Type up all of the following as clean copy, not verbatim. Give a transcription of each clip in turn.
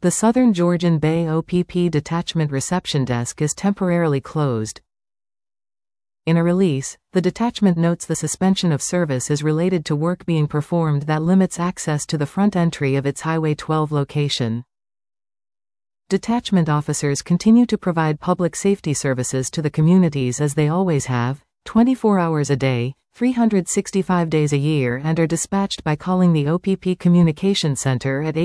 The Southern Georgian Bay OPP Detachment Reception Desk is temporarily closed. In a release, the detachment notes the suspension of service is related to work being performed that limits access to the front entry of its Highway 12 location. Detachment officers continue to provide public safety services to the communities as they always have, 24 hours a day, 365 days a year, and are dispatched by calling the OPP Communication Center at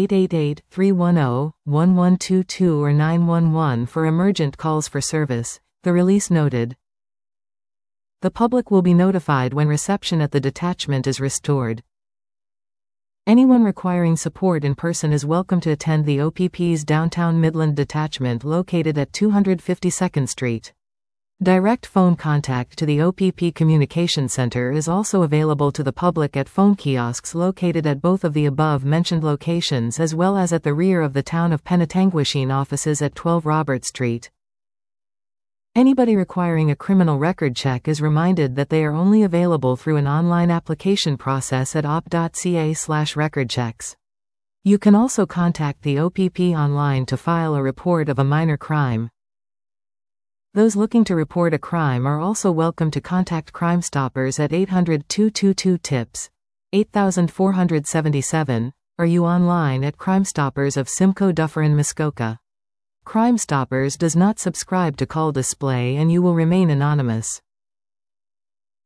888-310-1122 or 911 for emergent calls for service, the release noted. The public will be notified when reception at the detachment is restored. Anyone requiring support in person is welcome to attend the OPP's Downtown Midland Detachment located at 252nd Street. Direct phone contact to the OPP Communication Center is also available to the public at phone kiosks located at both of the above-mentioned locations as well as at the rear of the Town of Penetanguishene offices at 12 Robert Street. Anybody requiring a criminal record check is reminded that they are only available through an online application process at op.ca/recordchecks. You can also contact the OPP online to file a report of a minor crime. Those looking to report a crime are also welcome to contact Crime Stoppers at 800-222-TIPS, 8477, or you online at Crime Stoppers of Simcoe Dufferin Muskoka. Crime Stoppers does not subscribe to call display and you will remain anonymous.